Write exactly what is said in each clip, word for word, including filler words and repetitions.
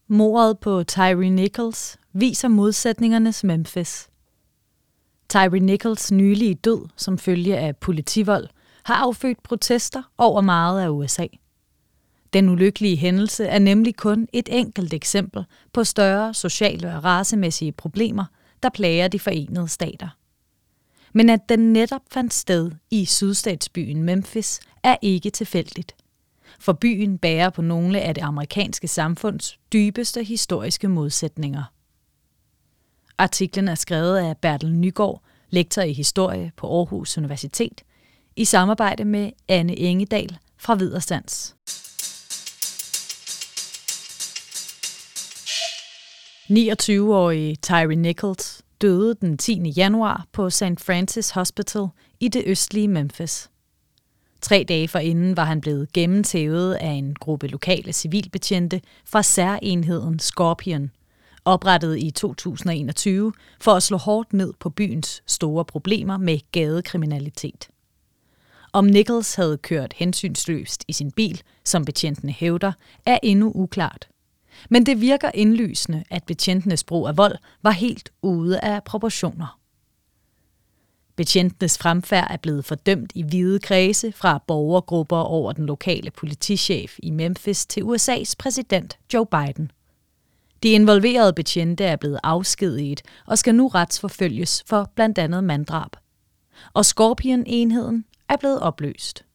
Mordet på Tyre Nichols viser modsætningernes Memphis. Tyre Nichols nylige død som følge af politivold har affødt protester over meget af U S A. Den ulykkelige hændelse er nemlig kun et enkelt eksempel på større sociale og racemæssige problemer, der plager de Forenede Stater. Men at den netop fandt sted i sydstatsbyen Memphis er ikke tilfældigt. For byen bærer på nogle af det amerikanske samfunds dybeste historiske modsætninger. Artiklen er skrevet af Bertel Nygaard, lektor i historie på Aarhus Universitet, i samarbejde med Anne Engedal fra Viderestands. niogtyve-årige Tyre Nichols døde den tiende januar på Saint Francis Hospital i det østlige Memphis. Tre dage forinden var han blevet gennemtævet af en gruppe lokale civilbetjente fra særenheden Scorpion, oprettet i to tusind og enogtyve for at slå hårdt ned på byens store problemer med gadekriminalitet. Om Nichols havde kørt hensynsløst i sin bil, som betjentene hævder, er endnu uklart. Men det virker indlysende, at betjentenes brug af vold var helt ude af proportioner. Betjentenes fremfærd er blevet fordømt i vide kredse fra borgergrupper over den lokale politichef i Memphis til U S A's præsident Joe Biden. De involverede betjente er blevet afskediget og skal nu retsforfølges for blandt andet manddrab. Og Scorpion-enheden er blevet opløst.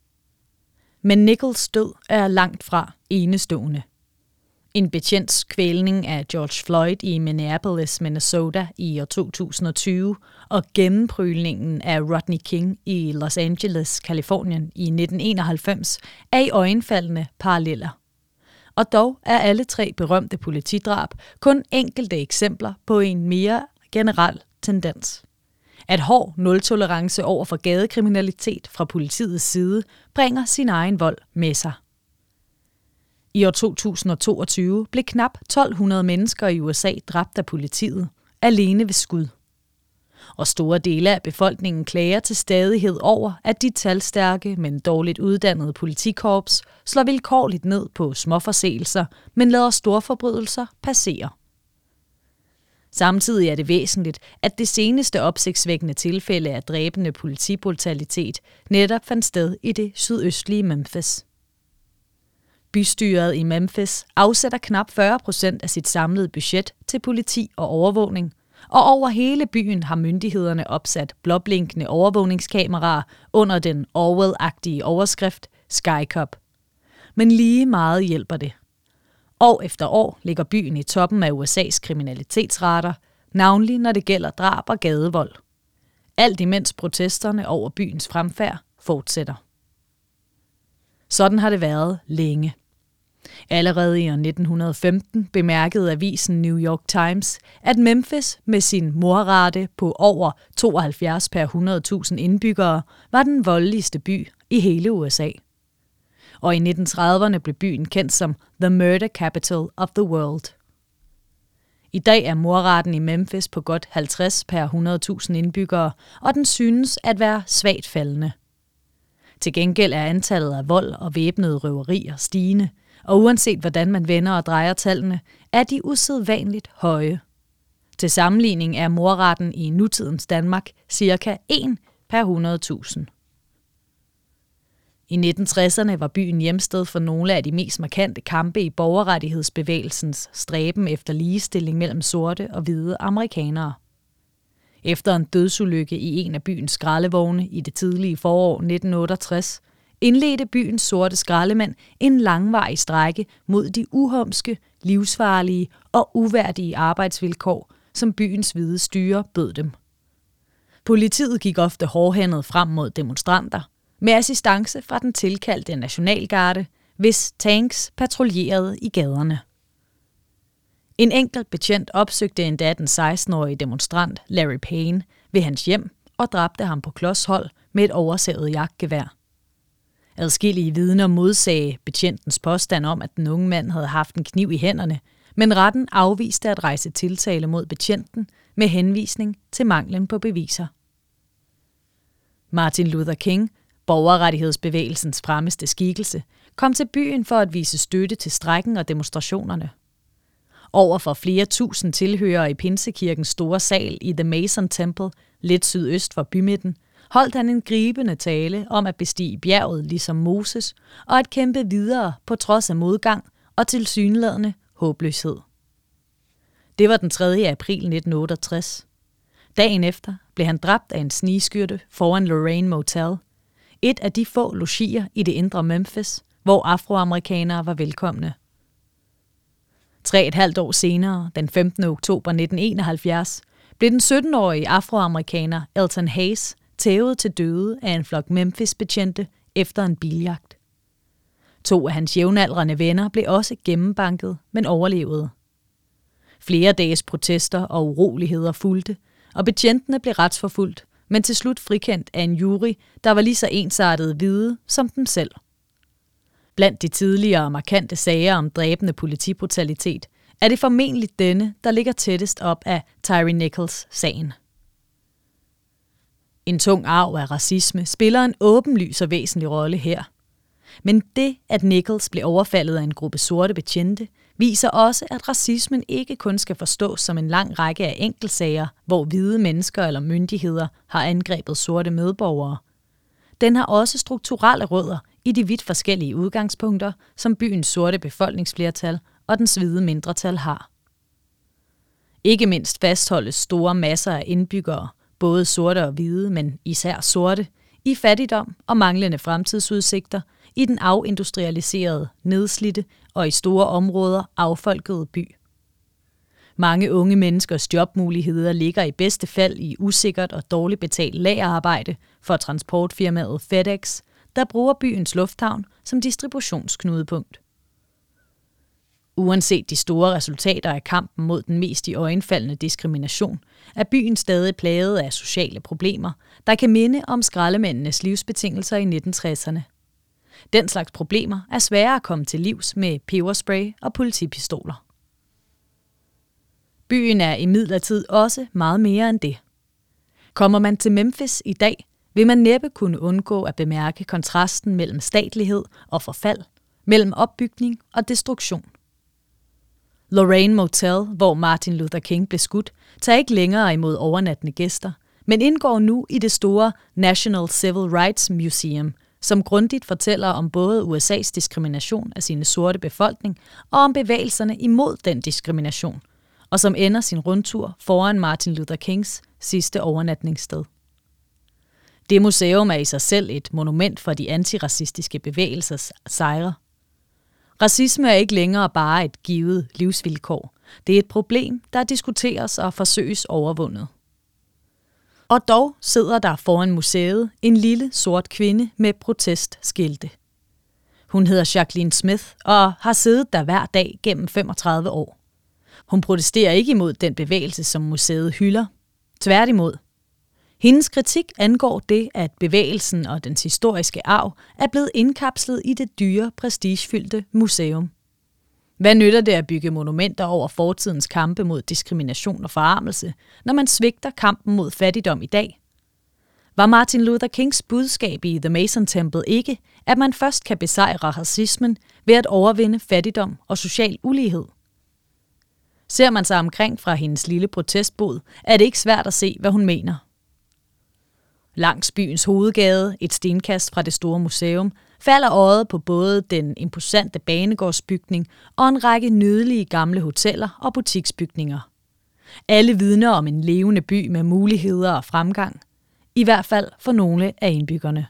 Men Nichols død er langt fra enestående. En betjents kvælning af George Floyd i Minneapolis, Minnesota i år to tusind og tyve og gennemprylningen af Rodney King i Los Angeles, Californien i nitten enoghalvfems er i øjenfaldende paralleller. Og dog er alle tre berømte politidrab kun enkelte eksempler på en mere generel tendens. At hård nul-tolerance over for gadekriminalitet fra politiets side bringer sin egen vold med sig. I år to tusind og toogtyve blev knap tolv hundrede mennesker i U S A dræbt af politiet, alene ved skud. Og store dele af befolkningen klager til stadighed over, at de talstærke, men dårligt uddannede politikorps slår vilkårligt ned på småforseelser, men lader storforbrydelser passere. Samtidig er det væsentligt, at det seneste opsigtsvækkende tilfælde af dræbende politibrutalitet netop fandt sted i det sydøstlige Memphis. Bystyret i Memphis afsætter knap fyrre procent af sit samlede budget til politi og overvågning, og over hele byen har myndighederne opsat blåblinkende overvågningskameraer under den Orwell-agtige overskrift Sky Cop. Men lige meget hjælper det. År efter år ligger byen i toppen af U S A's kriminalitetsrater, navnlig når det gælder drab og gadevold. Alt imens protesterne over byens fremfærd fortsætter. Sådan har det været længe. Allerede i år nitten femten bemærkede avisen New York Times, at Memphis med sin mordrate på over tooghalvfjerds per hundrede tusind indbyggere var den voldeligste by i hele U S A. Og i nitten trediverne blev byen kendt som The Murder Capital of the World. I dag er mordraten i Memphis på godt halvtreds per hundrede tusind indbyggere, og den synes at være svagt faldende. Til gengæld er antallet af vold og væbnede røverier stigende, og uanset hvordan man vender og drejer tallene, er de usædvanligt høje. Til sammenligning er mordraten i nutidens Danmark cirka en per hundrede tusind. I nitten tresserne var byen hjemsted for nogle af de mest markante kampe i borgerrettighedsbevægelsens stræben efter ligestilling mellem sorte og hvide amerikanere. Efter en dødsulykke i en af byens skraldevogne i det tidlige forår nitten otteogtres, indledte byens sorte skraldemænd en langvarig strejke mod de uhumske, livsfarlige og uværdige arbejdsvilkår, som byens hvide styre bød dem. Politiet gik ofte hårdhændet frem mod demonstranter, med assistance fra den tilkaldte nationalgarde, hvis tanks patruljerede i gaderne. En enkelt betjent opsøgte endda den seksten-årige demonstrant Larry Payne ved hans hjem og dræbte ham på klodshold med et oversavet jagtgevær. Adskillige vidner modsagde betjentens påstand om, at den unge mand havde haft en kniv i hænderne, men retten afviste at rejse tiltale mod betjenten med henvisning til manglen på beviser. Martin Luther King, borgerrettighedsbevægelsens fremmeste skikkelse, kom til byen for at vise støtte til strejken og demonstrationerne. Over for flere tusind tilhørere i Pinsekirkens store sal i The Mason Temple, lidt sydøst for bymidten, holdt han en gribende tale om at bestige bjerget ligesom Moses og at kæmpe videre på trods af modgang og tilsyneladende håbløshed. Det var den tredje april nitten otteogtres. Dagen efter blev han dræbt af en snigskytte foran Lorraine Motel, et af de få logier i det indre Memphis, hvor afroamerikanere var velkomne. Tre et halvt år senere, den femtende oktober nitten enoghalvfjerds, blev den sytten-årige afroamerikaner Elton Hayes tævet til døde af en flok Memphis-betjente efter en biljagt. To af hans jævnaldrende venner blev også gennembanket, men overlevede. Flere dages protester og uroligheder fulgte, og betjentene blev retsforfulgt, men til slut frikendt af en jury, der var lige så ensartet hvide som dem selv. Blandt de tidligere markante sager om dræbende politibrutalitet, er det formentlig denne, der ligger tættest op af Tyre Nichols-sagen. En tung arv af racisme spiller en åbenlys og væsentlig rolle her. Men det, at Nichols blev overfaldet af en gruppe sorte betjente, viser også, at racismen ikke kun skal forstås som en lang række af enkeltsager, hvor hvide mennesker eller myndigheder har angrebet sorte medborgere. Den har også strukturelle rødder i de vidt forskellige udgangspunkter, som byens sorte befolkningsflertal og dens hvide mindretal har. Ikke mindst fastholdes store masser af indbyggere, både sorte og hvide, men især sorte, i fattigdom og manglende fremtidsudsigter i den afindustrialiserede, nedslidte og i store områder affolkede by. Mange unge menneskers jobmuligheder ligger i bedste fald i usikkert og dårligt betalt lagerarbejde for transportfirmaet FedEx, der bruger byens lufthavn som distributionsknudepunkt. Uanset de store resultater af kampen mod den mest iøjnefaldende diskrimination, er byen stadig plaget af sociale problemer, der kan minde om skraldemændenes livsbetingelser i nitten tresserne. Den slags problemer er svære at komme til livs med peberspray og politipistoler. Byen er imidlertid også meget mere end det. Kommer man til Memphis i dag, vil man næppe kunne undgå at bemærke kontrasten mellem statlighed og forfald, mellem opbygning og destruktion. Lorraine Motel, hvor Martin Luther King blev skudt, tager ikke længere imod overnattende gæster, men indgår nu i det store National Civil Rights Museum, som grundigt fortæller om både U S A's diskrimination af sine sorte befolkning og om bevægelserne imod den diskrimination, og som ender sin rundtur foran Martin Luther Kings sidste overnatningssted. Det museum er i sig selv et monument for de antiracistiske bevægelsers sejre. Racisme er ikke længere bare et givet livsvilkår. Det er et problem, der diskuteres og forsøges overvundet. Og dog sidder der foran museet en lille sort kvinde med protestskilte. Hun hedder Jacqueline Smith og har siddet der hver dag gennem femogtredive år. Hun protesterer ikke imod den bevægelse, som museet hylder. Tværtimod. Hendes kritik angår det, at bevægelsen og dens historiske arv er blevet indkapslet i det dyre, prestigefyldte museum. Hvad nytter det at bygge monumenter over fortidens kampe mod diskrimination og forarmelse, når man svigter kampen mod fattigdom i dag? Var Martin Luther Kings budskab i The Mason Temple ikke, at man først kan besejre racismen ved at overvinde fattigdom og social ulighed? Ser man sig omkring fra hendes lille protestbod, er det ikke svært at se, hvad hun mener. Langs byens hovedgade, et stenkast fra det store museum, falder øjet på både den imposante banegårdsbygning og en række nydelige gamle hoteller og butiksbygninger. Alle vidner om en levende by med muligheder og fremgang, i hvert fald for nogle af indbyggerne.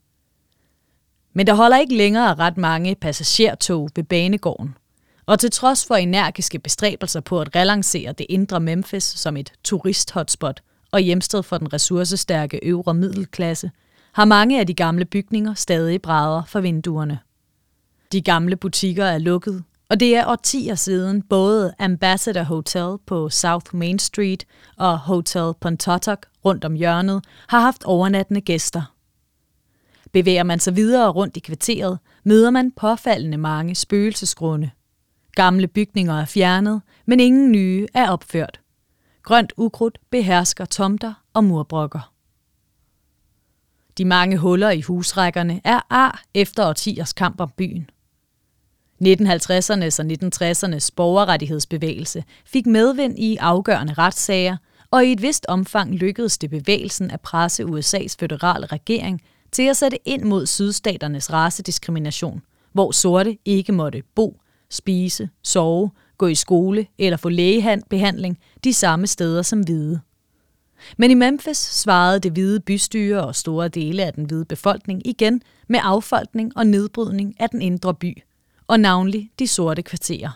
Men der holder ikke længere ret mange passagertog ved banegården, og til trods for energiske bestræbelser på at relancere det indre Memphis som et turisthotspot og hjemsted for den ressourcestærke øvre middelklasse, har mange af de gamle bygninger stadig brædder for vinduerne. De gamle butikker er lukket, og det er årtier siden både Ambassador Hotel på South Main Street og Hotel Pontotoc rundt om hjørnet har haft overnattende gæster. Bevæger man sig videre rundt i kvarteret, møder man påfaldende mange spøgelsesgrunde. Gamle bygninger er fjernet, men ingen nye er opført. Grønt ukrudt behersker tomter og murbrokker. De mange huller i husrækkerne er ar efter årtiers kamp om byen. nitten halvtredsernes og nitten tressernes borgerrettighedsbevægelse fik medvind i afgørende retssager, og i et vist omfang lykkedes det bevægelsen at presse U S A's føderale regering til at sætte ind mod sydstaternes racediskrimination, hvor sorte ikke måtte bo, spise, sove, gå i skole eller få lægebehandling de samme steder som hvide. Men i Memphis svarede det hvide bystyre og store dele af den hvide befolkning igen med affolkning og nedbrydning af den indre by, og navnlig de sorte kvarterer.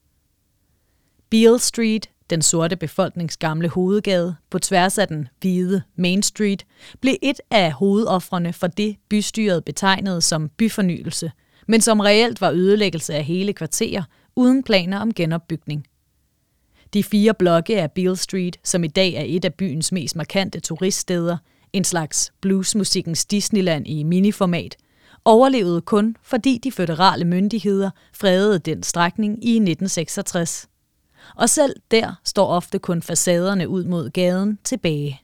Beale Street, den sorte befolknings gamle hovedgade på tværs af den hvide Main Street, blev et af hovedofrene for det bystyret betegnede som byfornyelse, men som reelt var ødelæggelse af hele kvarterer uden planer om genopbygning. De fire blokke af Beale Street, som i dag er et af byens mest markante turiststeder, en slags bluesmusikkens Disneyland i miniformat, overlevede kun fordi de føderale myndigheder fredede den strækning i nitten seksogtres. Og selv der står ofte kun facaderne ud mod gaden tilbage.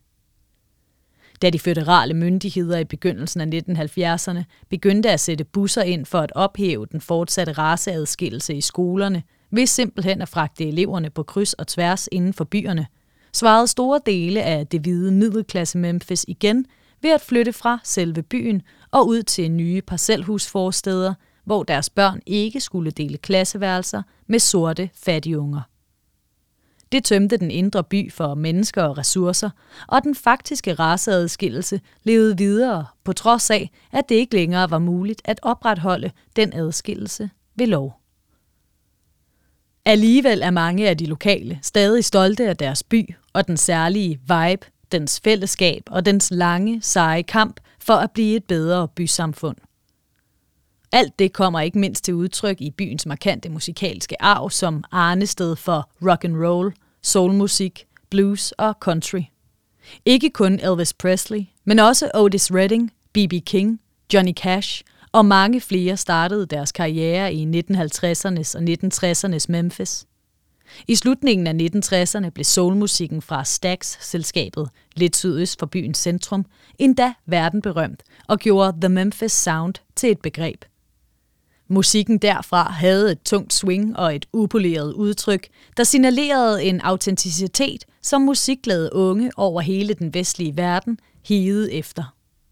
Da de føderale myndigheder i begyndelsen af nitten halvfjerdserne begyndte at sætte busser ind for at ophæve den fortsatte raceadskillelse i skolerne, ved simpelthen at fragte eleverne på kryds og tværs inden for byerne, svarede store dele af det hvide middelklasse Memphis igen ved at flytte fra selve byen og ud til nye parcelhusforsteder, hvor deres børn ikke skulle dele klasseværelser med sorte fattige unger. Det tømte den indre by for mennesker og ressourcer, og den faktiske raceadskillelse levede videre, på trods af, at det ikke længere var muligt at opretholde den adskillelse ved lov. Alligevel er mange af de lokale stadig stolte af deres by og den særlige vibe, dens fællesskab og dens lange, seje kamp for at blive et bedre bysamfund. Alt det kommer ikke mindst til udtryk i byens markante musikalske arv som arnested for rock and roll, soulmusik, blues og country. Ikke kun Elvis Presley, men også Otis Redding, B B King, Johnny Cash og mange flere startede deres karriere i nitten halvtredsernes og nitten tressernes Memphis. I slutningen af nitten tresserne blev soulmusikken fra Stax-selskabet, lidt sydøst for byens centrum, endda verdenberømt og gjorde The Memphis Sound til et begreb. Musikken derfra havde et tungt swing og et upoleret udtryk, der signalerede en autenticitet, som musikglade unge over hele den vestlige verden higede efter.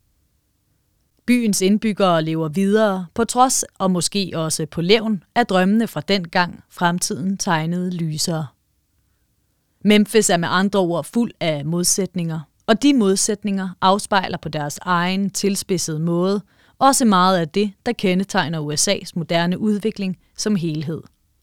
Byens indbyggere lever videre, på trods og måske også på levn af drømmene fra dengang fremtiden tegnede lysere. Memphis er med andre ord fuld af modsætninger, og de modsætninger afspejler på deres egen tilspidsede måde også meget af det, der kendetegner U S A's moderne udvikling som helhed.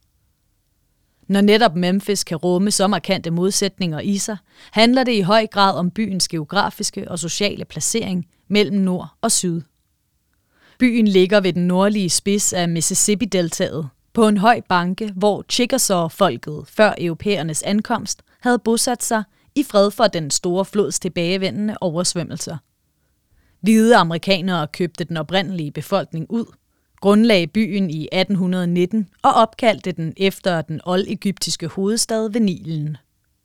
Når netop Memphis kan rumme så markante modsætninger i sig, handler det i høj grad om byens geografiske og sociale placering mellem nord og syd. Byen ligger ved den nordlige spids af Mississippi-deltaet, på en høj banke, hvor Chickasaw-folket før europæernes ankomst havde bosat sig i fred for den store flods tilbagevendende oversvømmelser. Hvide amerikanere købte den oprindelige befolkning ud, grundlagde byen i atten nitten og opkaldte den efter den oldegyptiske hovedstad ved Nilen.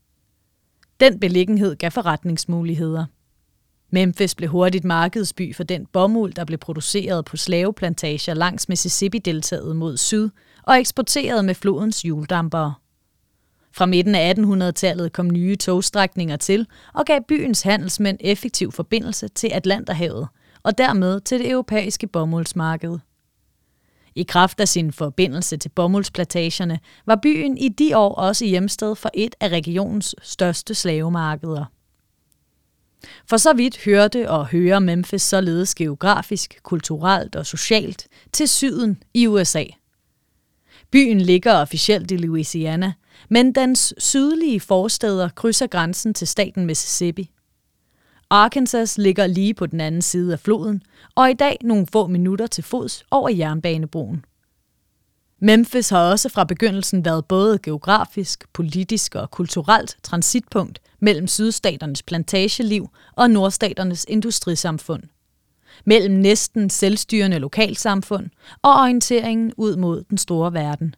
Den beliggenhed gav forretningsmuligheder. Memphis blev hurtigt markedsby for den bomuld, der blev produceret på slaveplantager langs Mississippi-deltaet mod syd og eksporteret med flodens hjuldampere. Fra midten af attenhundredetallet kom nye togstrækninger til og gav byens handelsmænd effektiv forbindelse til Atlanterhavet og dermed til det europæiske bomuldsmarked. I kraft af sin forbindelse til bomuldsplatagerne var byen i de år også hjemsted for et af regionens største slavemarkeder. For så vidt hørte og hører Memphis således geografisk, kulturelt og socialt til syden i U S A. Byen ligger officielt i Louisiana, men dens sydlige forstæder krydser grænsen til staten Mississippi. Arkansas ligger lige på den anden side af floden, og i dag nogle få minutter til fods over jernbanebroen. Memphis har også fra begyndelsen været både geografisk, politisk og kulturelt transitpunkt mellem sydstaternes plantageliv og nordstaternes industrisamfund. Mellem næsten selvstyrende lokalsamfund og orienteringen ud mod den store verden.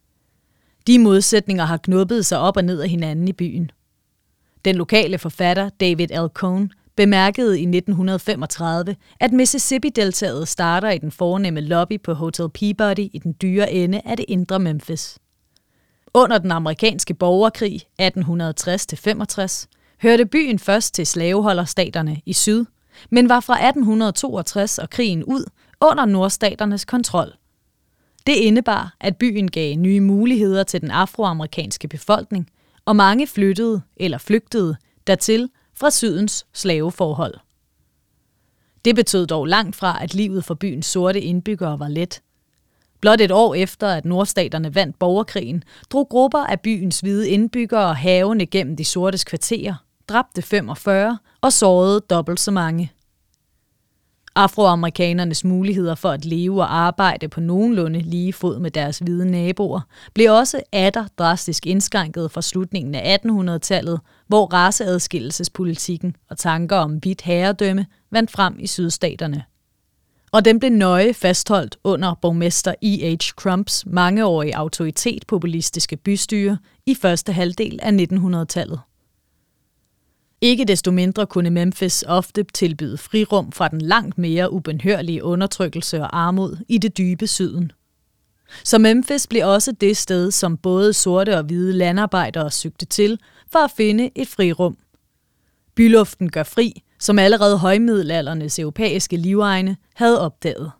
De modsætninger har knuppet sig op og ned af hinanden i byen. Den lokale forfatter David L. Cohn bemærkede i nitten femogtredive, at Mississippi-deltaet starter i den fornemme lobby på Hotel Peabody i den dyre ende af det indre Memphis. Under den amerikanske borgerkrig atten tres til femogtres hørte byen først til slaveholderstaterne i syd, men var fra atten toogtres og krigen ud under nordstaternes kontrol. Det indebar, at byen gav nye muligheder til den afroamerikanske befolkning, og mange flyttede eller flygtede dertil fra sydens slaveforhold. Det betød dog langt fra, at livet for byens sorte indbyggere var let. Blot et år efter, at nordstaterne vandt borgerkrigen, drog grupper af byens hvide indbyggere havene gennem de sortes kvarterer, dræbte femogfyrre og sårede dobbelt så mange. Afroamerikanernes muligheder for at leve og arbejde på nogenlunde lige fod med deres hvide naboer blev også atter drastisk indskrænket fra slutningen af attenhundredetallet, hvor raceadskillelsespolitikken og tanker om hvidt herredømme vandt frem i sydstaterne. Og den blev nøje fastholdt under borgmester E H Crumps mangeårige autoritet-populistiske bystyre i første halvdel af nittenhundredetallet. Ikke desto mindre kunne Memphis ofte tilbyde frirum fra den langt mere ubenhørlige undertrykkelse og armod i det dybe syden. Så Memphis blev også det sted, som både sorte og hvide landarbejdere søgte til for at finde et frirum. Byluften gør fri, som allerede højmiddelaldernes europæiske livegne havde opdaget.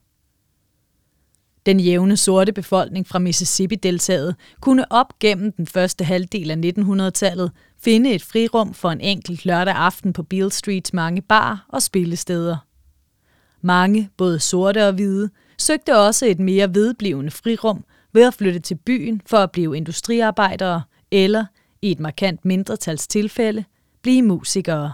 Den jævne sorte befolkning fra Mississippi-deltaet kunne op gennem den første halvdel af nittenhundredetallet finde et frirum for en enkelt lørdag aften på Beale Streets mange bar og spillesteder. Mange, både sorte og hvide, søgte også et mere vedblivende frirum ved at flytte til byen for at blive industriarbejdere eller, i et markant mindretals tilfælde, blive musikere.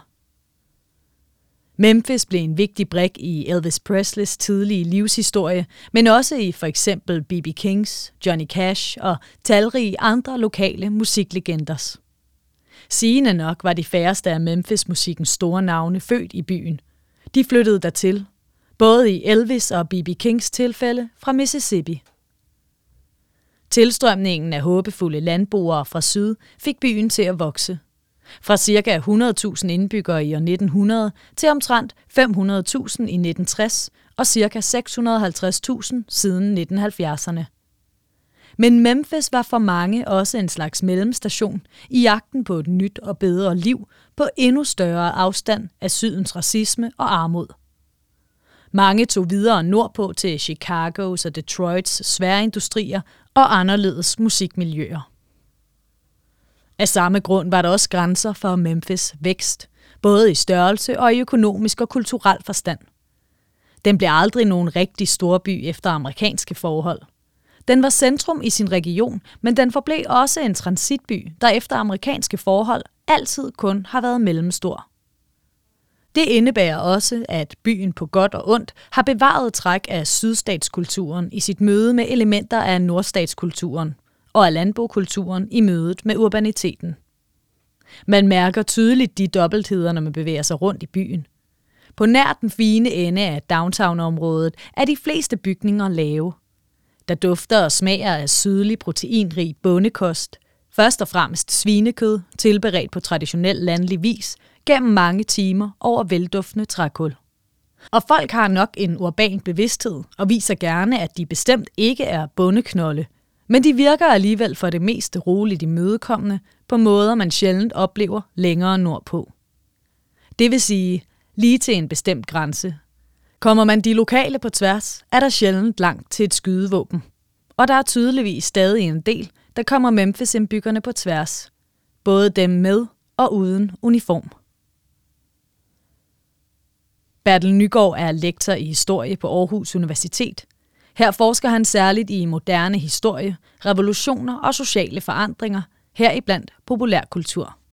Memphis blev en vigtig brik i Elvis Presleys tidlige livshistorie, men også i for eksempel B B Kings, Johnny Cash og talrige andre lokale musiklegenders. Sigende nok var de færreste af Memphis-musikkens store navne født i byen. De flyttede dertil, både i Elvis og B B Kings tilfælde fra Mississippi. Tilstrømningen af håbefulde landboere fra syd fik byen til at vokse. Fra ca. hundrede tusind indbyggere i år nitten hundrede til omtrent fem hundrede tusind i nitten tres og ca. seks hundrede og halvtreds tusind siden nitten halvfjerdserne. Men Memphis var for mange også en slags mellemstation i jagten på et nyt og bedre liv på endnu større afstand af sydens racisme og armod. Mange tog videre nordpå til Chicagos og Detroits svære industrier og anderledes musikmiljøer. Af samme grund var der også grænser for Memphis' vækst, både i størrelse og i økonomisk og kulturel forstand. Den blev aldrig nogen rigtig storby efter amerikanske forhold. Den var centrum i sin region, men den forblev også en transitby, der efter amerikanske forhold altid kun har været mellemstor. Det indebærer også, at byen på godt og ondt har bevaret træk af sydstatskulturen i sit møde med elementer af nordstatskulturen og af landbokulturen i mødet med urbaniteten. Man mærker tydeligt de dobbeltheder, når man bevæger sig rundt i byen. På nær den fine ende af downtown-området er de fleste bygninger lave. Der dufter og smager af sydlig proteinrig bondekost, først og fremmest svinekød, tilberedt på traditionel landlig vis, gennem mange timer over velduftende trækul. Og folk har nok en urban bevidsthed og viser gerne, at de bestemt ikke er bondeknolde, men de virker alligevel for det meste roligt imødekommende på måder, man sjældent oplever længere nordpå. Det vil sige, lige til en bestemt grænse. Kommer man de lokale på tværs, er der sjældent langt til et skydevåben. Og der er tydeligvis stadig en del, der kommer Memphis-indbyggerne på tværs. Både dem med og uden uniform. Bertel Nygaard er lektor i historie på Aarhus Universitet. Her forsker han særligt i moderne historie, revolutioner og sociale forandringer, heriblandt populærkultur.